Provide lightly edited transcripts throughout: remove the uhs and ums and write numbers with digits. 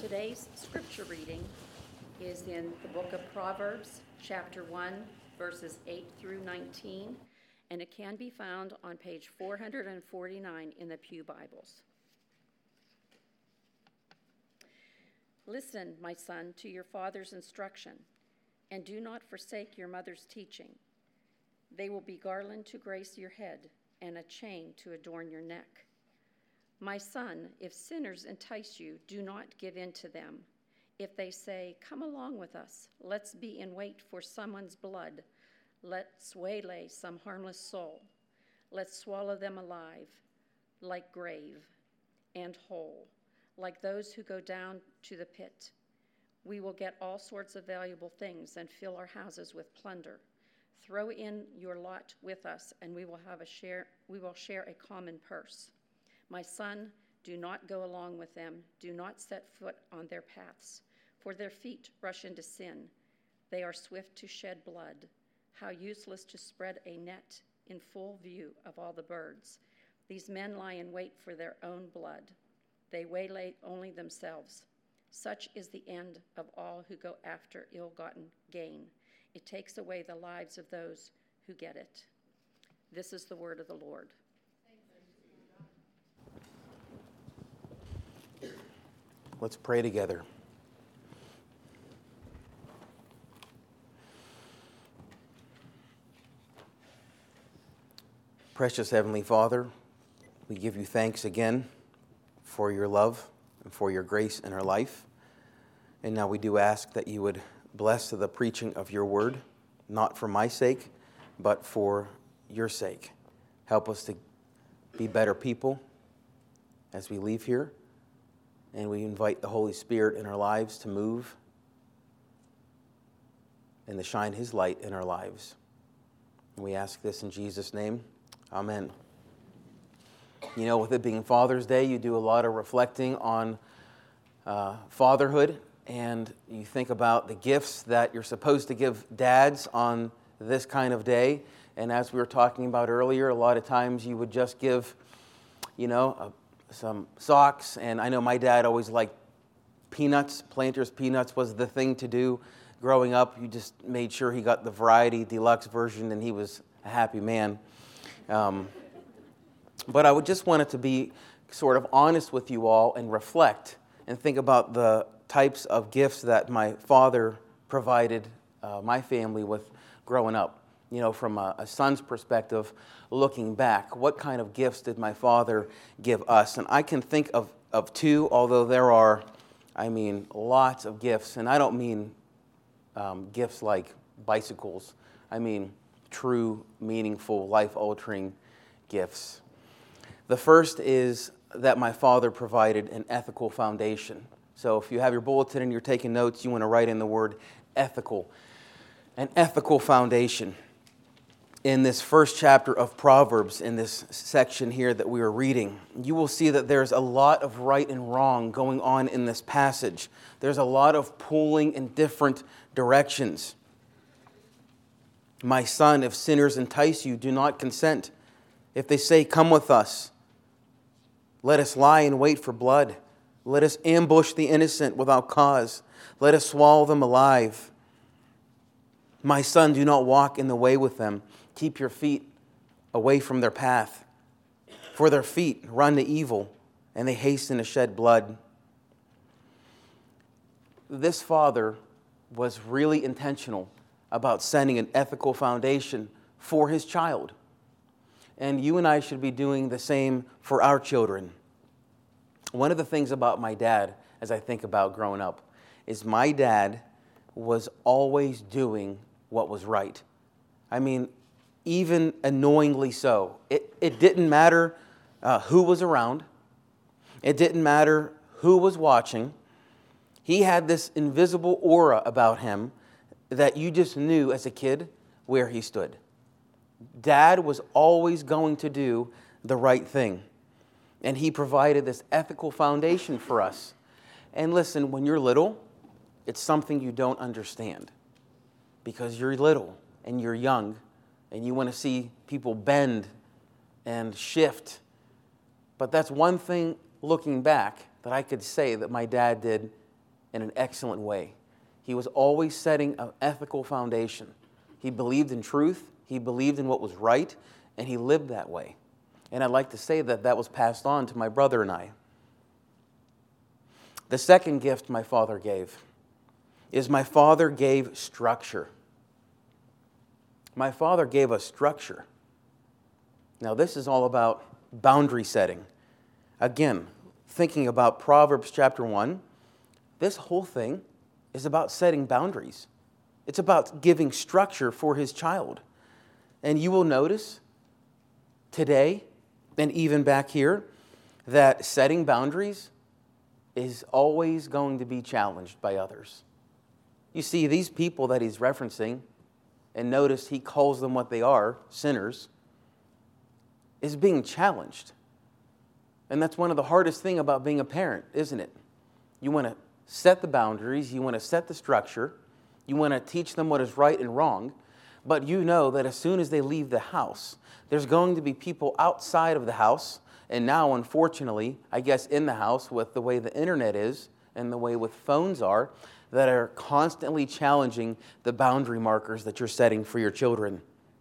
Today's scripture reading is in the book of Proverbs, chapter 1, verses 8 through 19, and it can be found on page 449 in the Pew Bibles. Listen, my son, to your father's instruction, and do not forsake your mother's teaching. They will be garland to grace your head and a chain to adorn your neck. My son, if sinners entice you, do not give in to them. If they say, come along with us, let's be in wait for someone's blood, let's waylay some harmless soul, let's swallow them alive, like grave and whole, like those who go down to the pit. We will get all sorts of valuable things and fill our houses with plunder. Throw in your lot with us, and we will share a common purse. My son, do not go along with them. Do not set foot on their paths, for their feet rush into sin. They are swift to shed blood. How useless to spread a net in full view of all the birds. These men lie in wait for their own blood. They waylay only themselves. Such is the end of all who go after ill-gotten gain. It takes away the lives of those who get it. This is the word of the Lord. Let's pray together. Precious Heavenly Father, we give you thanks again for your love and for your grace in our life. And now we do ask that you would bless the preaching of your word, not for my sake, but for your sake. Help us to be better people as we leave here. And we invite the Holy Spirit in our lives to move and to shine his light in our lives. And we ask this in Jesus' name. Amen. You know, with it being Father's Day, you do a lot of reflecting on fatherhood, and you think about the gifts that you're supposed to give dads on this kind of day. And as we were talking about earlier, a lot of times you would just give, some socks, and I know my dad always liked peanuts. Planters peanuts was the thing to do growing up. You just made sure he got the variety deluxe version, and he was a happy man. But I would just want it to be sort of honest with you all and reflect and think about the types of gifts that my father provided my family with growing up. You know, from a son's perspective, looking back, what kind of gifts did my father give us? And I can think of two, although there are, lots of gifts. And I don't mean gifts like bicycles. I mean true, meaningful, life-altering gifts. The first is that my father provided an ethical foundation. So if you have your bulletin and you're taking notes, you want to write in the word ethical. An ethical foundation. In this first chapter of Proverbs, in this section here that we are reading, you will see that there's a lot of right and wrong going on in this passage. There's a lot of pulling in different directions. My son, if sinners entice you, do not consent. If they say, come with us, let us lie in wait for blood. Let us ambush the innocent without cause. Let us swallow them alive. My son, do not walk in the way with them. Keep your feet away from their path. For their feet run to evil, and they hasten to shed blood. This father was really intentional about setting an ethical foundation for his child. And you and I should be doing the same for our children. One of the things about my dad, as I think about growing up, is my dad was always doing what was right. Even annoyingly so. It didn't matter who was around. It didn't matter who was watching. He had this invisible aura about him that you just knew as a kid where he stood. Dad was always going to do the right thing. And he provided this ethical foundation for us. And listen, when you're little, it's something you don't understand. Because you're little and you're young. And you want to see people bend and shift. But that's one thing looking back that I could say that my dad did in an excellent way. He was always setting an ethical foundation. He believed in truth, he believed in what was right, and he lived that way. And I'd like to say that that was passed on to my brother and I. The second gift my father gave is my father gave structure. My father gave us structure. Now, this is all about boundary setting. Again, thinking about Proverbs chapter 1, this whole thing is about setting boundaries. It's about giving structure for his child. And you will notice today, and even back here, that setting boundaries is always going to be challenged by others. You see, these people that he's referencing, and notice he calls them what they are, sinners, is being challenged. And that's one of the hardest things about being a parent, isn't it? You want to set the boundaries, you want to set the structure, you want to teach them what is right and wrong, but you know that as soon as they leave the house, there's going to be people outside of the house, and now, unfortunately, I guess in the house with the way the internet is and the way with phones are, that are constantly challenging the boundary markers that you're setting for your children.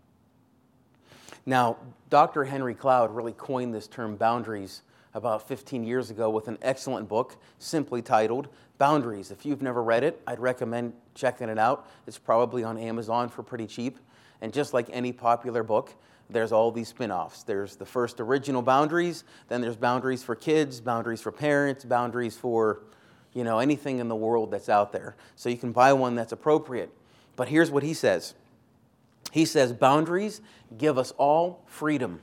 Now, Dr. Henry Cloud really coined this term boundaries about 15 years ago with an excellent book simply titled Boundaries. If you've never read it, I'd recommend checking it out. It's probably on Amazon for pretty cheap. And just like any popular book, there's all these spin-offs. There's the first original Boundaries, then there's Boundaries for kids, Boundaries for parents, Boundaries for, anything in the world that's out there. So you can buy one that's appropriate. But here's what he says. He says, boundaries give us all freedom.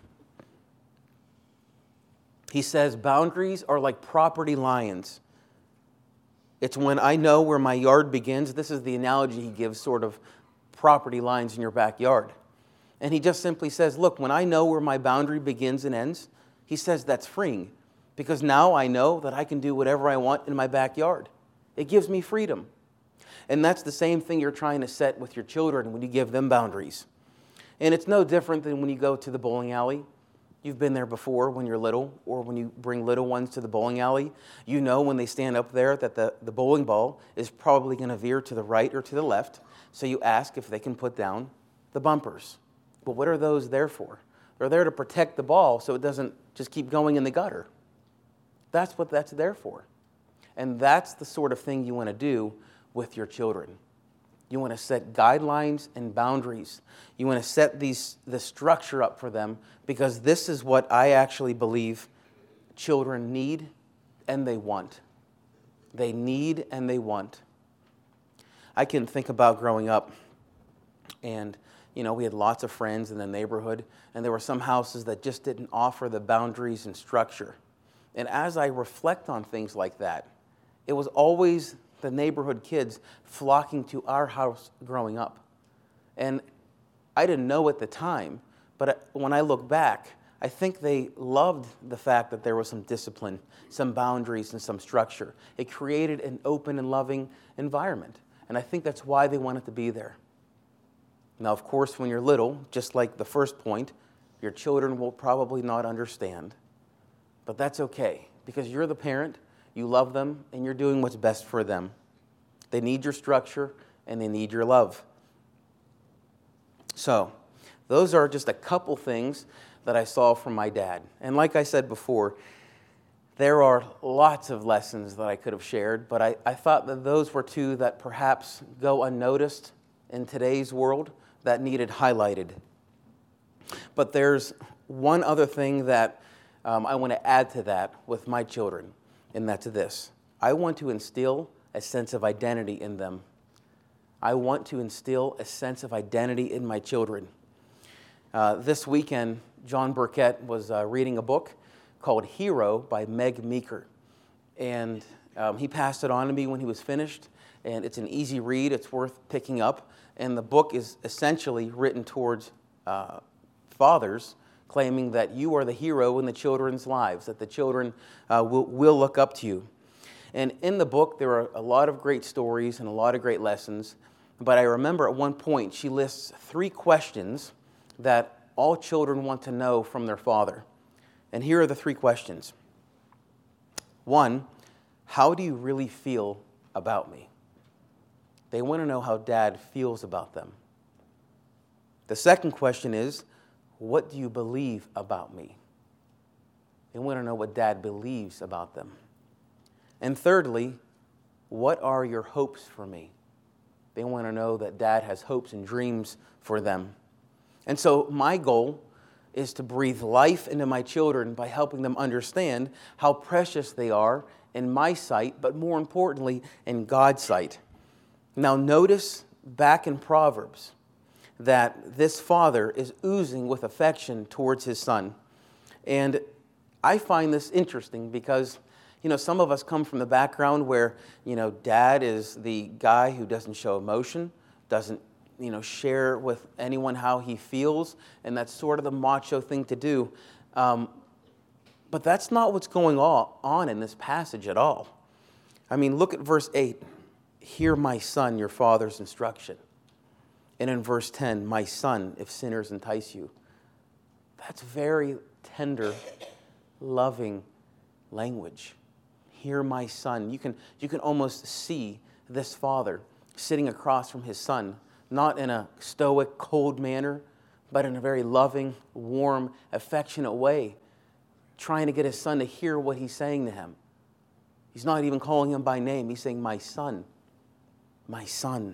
He says, boundaries are like property lines. It's when I know where my yard begins. This is the analogy he gives, sort of property lines in your backyard. And he just simply says, look, when I know where my boundary begins and ends, he says that's freeing. Because now I know that I can do whatever I want in my backyard. It gives me freedom. And that's the same thing you're trying to set with your children when you give them boundaries. And it's no different than when you go to the bowling alley. You've been there before when you're little, or when you bring little ones to the bowling alley. You know when they stand up there that the bowling ball is probably going to veer to the right or to the left. So you ask if they can put down the bumpers. Well, what are those there for? They're there to protect the ball so it doesn't just keep going in the gutter. That's what that's there for. And that's the sort of thing you want to do with your children. You want to set guidelines and boundaries. You want to set the structure up for them, because this is what I actually believe children need and they want. They need and they want. I can think about growing up, and we had lots of friends in the neighborhood, and there were some houses that just didn't offer the boundaries and structure. And as I reflect on things like that, it was always the neighborhood kids flocking to our house growing up. And I didn't know at the time, but when I look back, I think they loved the fact that there was some discipline, some boundaries, and some structure. It created an open and loving environment. And I think that's why they wanted to be there. Now, of course, when you're little, just like the first point, your children will probably not understand. But that's okay, because you're the parent, you love them, and you're doing what's best for them. They need your structure, and they need your love. So, those are just a couple things that I saw from my dad. And like I said before, there are lots of lessons that I could have shared, but I thought that those were two that perhaps go unnoticed in today's world that needed highlighted. But there's one other thing that I want to add to that with my children, and that's this. I want to instill a sense of identity in them. I want to instill a sense of identity in my children. This weekend, John Burkett was reading a book called Hero by Meg Meeker. And he passed it on to me when he was finished. And it's an easy read. It's worth picking up. And the book is essentially written towards fathers, claiming that you are the hero in the children's lives, that the children will look up to you. And in the book, there are a lot of great stories and a lot of great lessons. But I remember at one point, she lists 3 questions that all children want to know from their father. And here are the 3 questions. 1, how do you really feel about me. They want to know how Dad feels about them. The second question is, what do you believe about me? They want to know what Dad believes about them. And thirdly, what are your hopes for me? They want to know that Dad has hopes and dreams for them. And so my goal is to breathe life into my children by helping them understand how precious they are in my sight, but more importantly, in God's sight. Now notice back in Proverbs that this father is oozing with affection towards his son. And I find this interesting because, some of us come from the background where, Dad is the guy who doesn't show emotion, doesn't, share with anyone how he feels, and that's sort of the macho thing to do. But that's not what's going on in this passage at all. I mean, look at verse 8. Hear, my son, your father's instruction. And in verse 10, my son, if sinners entice you. That's very tender, loving language. Hear, my son. You can almost see this father sitting across from his son, not in a stoic, cold manner, but in a very loving, warm, affectionate way, trying to get his son to hear what he's saying to him. He's not even calling him by name. He's saying, my son, my son.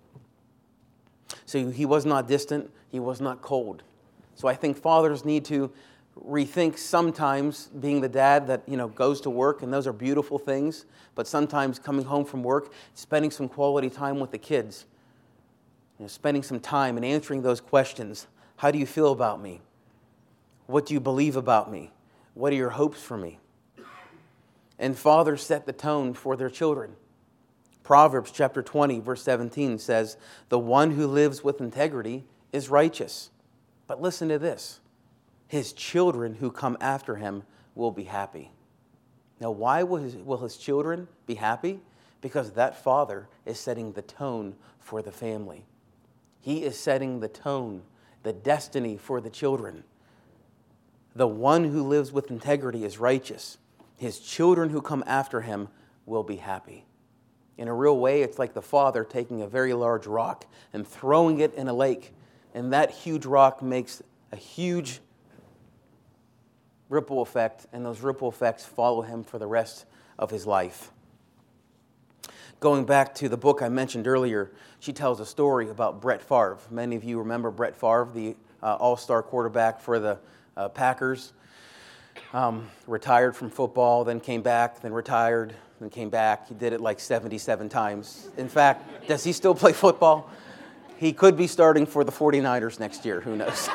So he was not distant. He was not cold. So I think fathers need to rethink sometimes being the dad that, goes to work, and those are beautiful things, but sometimes coming home from work, spending some quality time with the kids, spending some time and answering those questions. How do you feel about me? What do you believe about me? What are your hopes for me? And fathers set the tone for their children. Proverbs chapter 20, verse 17 says, the one who lives with integrity is righteous. But listen to this. His children who come after him will be happy. Now, why will his children be happy? Because that father is setting the tone for the family. He is setting the tone, the destiny for the children. The one who lives with integrity is righteous. His children who come after him will be happy. In a real way, it's like the father taking a very large rock and throwing it in a lake. And that huge rock makes a huge ripple effect, and those ripple effects follow him for the rest of his life. Going back to the book I mentioned earlier, she tells a story about Brett Favre. Many of you remember Brett Favre, the all-star quarterback for the Packers. Retired from football, then came back, then retired, then came back. He did it like 77 times. In fact, does he still play football? He could be starting for the 49ers next year. Who knows?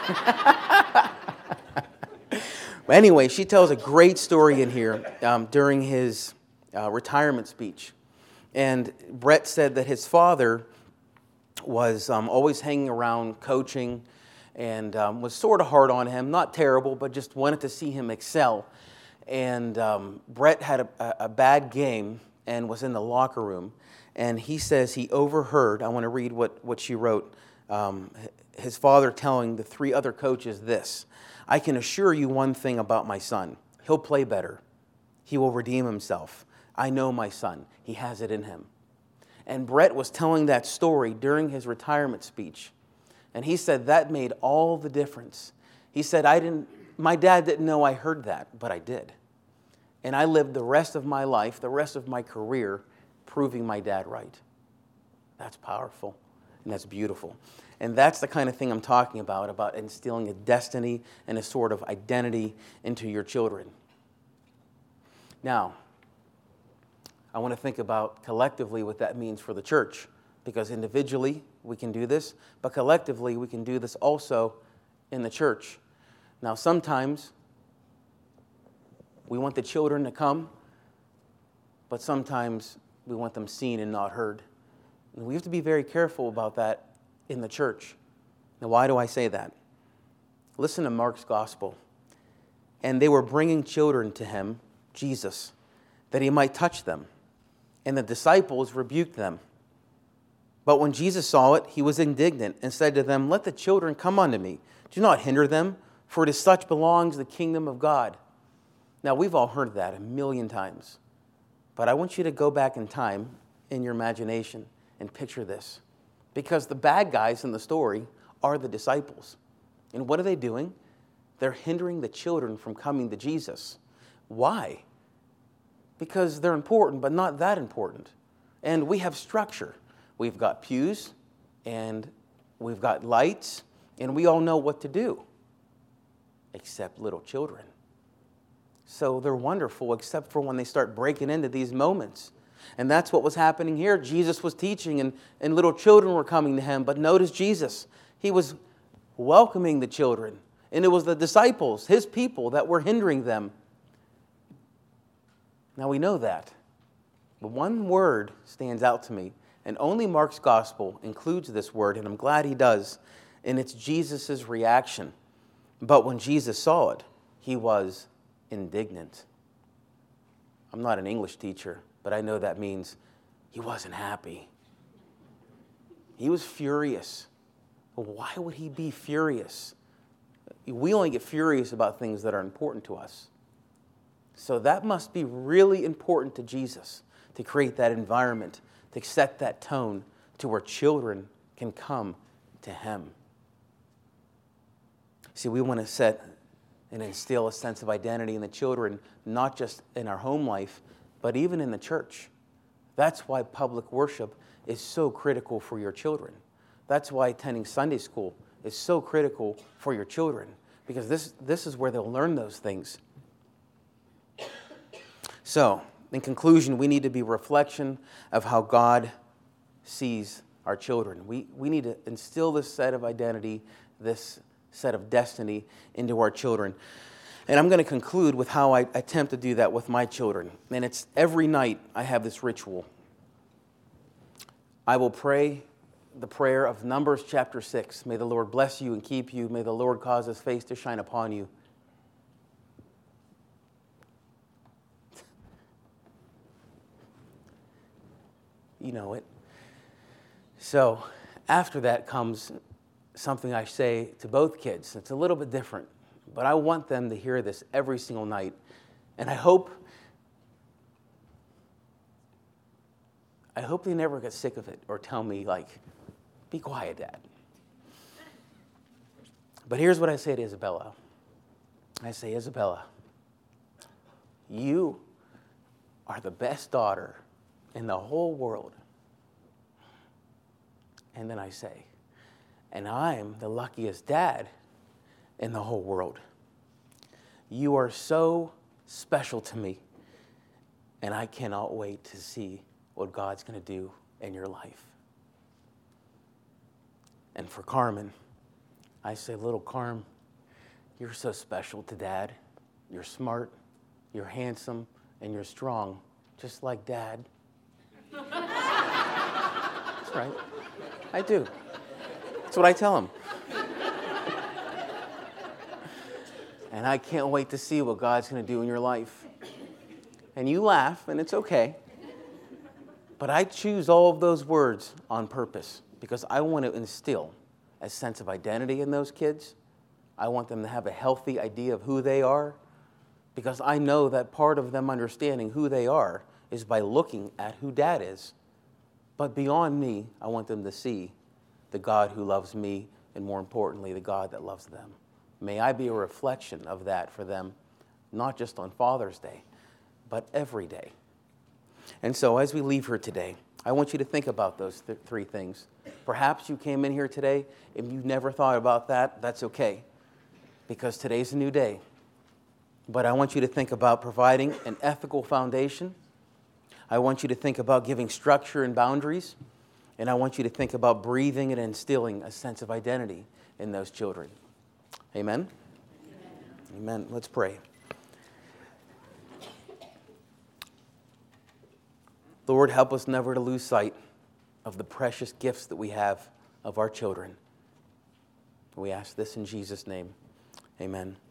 But anyway, she tells a great story in here during his retirement speech. And Brett said that his father was always hanging around, coaching, and was sort of hard on him. Not terrible, but just wanted to see him excel. And Brett had a bad game and was in the locker room. And he says he overheard, I want to read what she wrote, his father telling the three other coaches this: I can assure you one thing about my son. He'll play better. He will redeem himself. I know my son. He has it in him. And Brett was telling that story during his retirement speech. And he said that made all the difference. He said, my dad didn't know I heard that, but I did. And I lived the rest of my life, the rest of my career, proving my dad right. That's powerful, and that's beautiful. And that's the kind of thing I'm talking about instilling a destiny and a sort of identity into your children. Now, I want to think about collectively what that means for the church, because individually we can do this, but collectively we can do this also in the church. Now, sometimes we want the children to come, but sometimes we want them seen and not heard. And we have to be very careful about that in the church. Now, why do I say that? Listen to Mark's gospel. And they were bringing children to him, Jesus, that he might touch them. And the disciples rebuked them. But when Jesus saw it, he was indignant and said to them, let the children come unto me. Do not hinder them, for to such belongs the kingdom of God. Now, we've all heard that a million times. But I want you to go back in time in your imagination and picture this. Because the bad guys in the story are the disciples. And what are they doing? They're hindering the children from coming to Jesus. Why? Because they're important, but not that important. And we have structure. We've got pews, and we've got lights, and we all know what to do, except little children. So they're wonderful, except for when they start breaking into these moments. And that's what was happening here. Jesus was teaching, and little children were coming to him. But notice Jesus, he was welcoming the children. And it was the disciples, his people, that were hindering them. Now we know that. But one word stands out to me, and only Mark's gospel includes this word, and I'm glad he does, and it's Jesus' reaction. But when Jesus saw it, he was indignant. I'm not an English teacher, but I know that means he wasn't happy. He was furious. Why would he be furious? We only get furious about things that are important to us. So that must be really important to Jesus, to create that environment, to set that tone to where children can come to him. See, we want to set and instill a sense of identity in the children, not just in our home life, but even in the church. That's why public worship is so critical for your children. That's why attending Sunday school is so critical for your children, because this is where they'll learn those things. So, in conclusion, we need to be a reflection of how God sees our children. We need to instill this set of identity, this set of destiny into our children. And I'm going to conclude with how I attempt to do that with my children. And it's every night I have this ritual. I will pray the prayer of Numbers chapter 6. May the Lord bless you and keep you. May the Lord cause his face to shine upon you. You know it. So after that comes something I say to both kids. It's a little bit different, but I want them to hear this every single night. And I hope they never get sick of it or tell me, like, be quiet, Dad. But here's what I say to Isabella. I say, Isabella, you are the best daughter in the whole world. And then I say, and I'm the luckiest dad in the whole world. You are so special to me, and I cannot wait to see what God's going to do in your life. And for Carmen, I say, little Carm, you're so special to Dad. You're smart, you're handsome, and you're strong, just like Dad. That's right. I do. That's what I tell him. And I can't wait to see what God's going to do in your life. And you laugh, and it's okay. But I choose all of those words on purpose because I want to instill a sense of identity in those kids. I want them to have a healthy idea of who they are, because I know that part of them understanding who they are is by looking at who Dad is. But beyond me, I want them to see the God who loves me, and more importantly, the God that loves them. May I be a reflection of that for them, not just on Father's Day, but every day. And so as we leave here today, I want you to think about those three things. Perhaps you came in here today and you never thought about that. That's okay, because today's a new day. But I want you to think about providing an ethical foundation. I want you to think about giving structure and boundaries. And I want you to think about breathing and instilling a sense of identity in those children. Amen? Amen. Amen. Let's pray. Lord, help us never to lose sight of the precious gifts that we have of our children. We ask this in Jesus' name. Amen.